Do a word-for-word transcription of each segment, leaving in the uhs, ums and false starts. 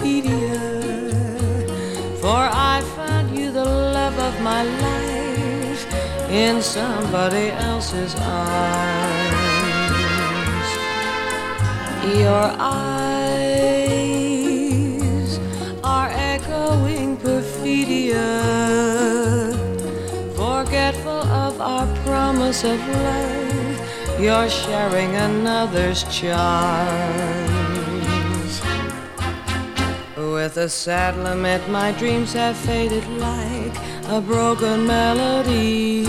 perfidia, for I found you the love of my life in somebody else's arms. Your eyes are echoing perfidia, forgetful of our promise of love, you're sharing another's charms. With a sad lament, my dreams have faded like a broken melody,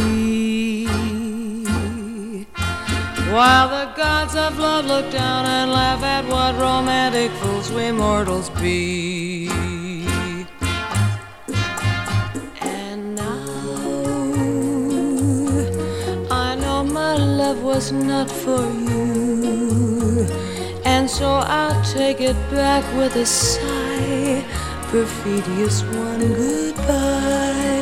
while the gods of love look down and laugh at what romantic fools we mortals be. And now I know my love was not for you, and so I'll take it back with a sigh. Perfidious one, goodbye.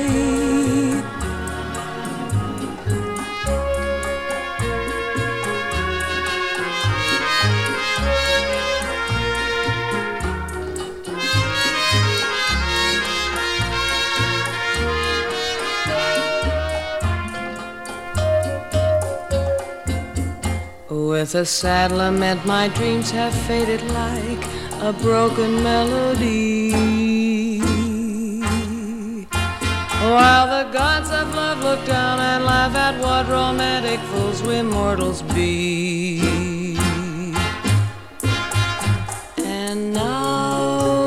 With a sad lament, my dreams have faded like a broken melody, while the gods of love look down and laugh at what romantic fools we mortals be. And now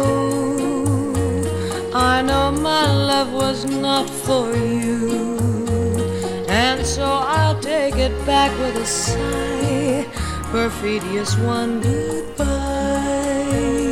I know my love was not for you, and so I'll take it back with a sigh. Perfidious one, goodbye.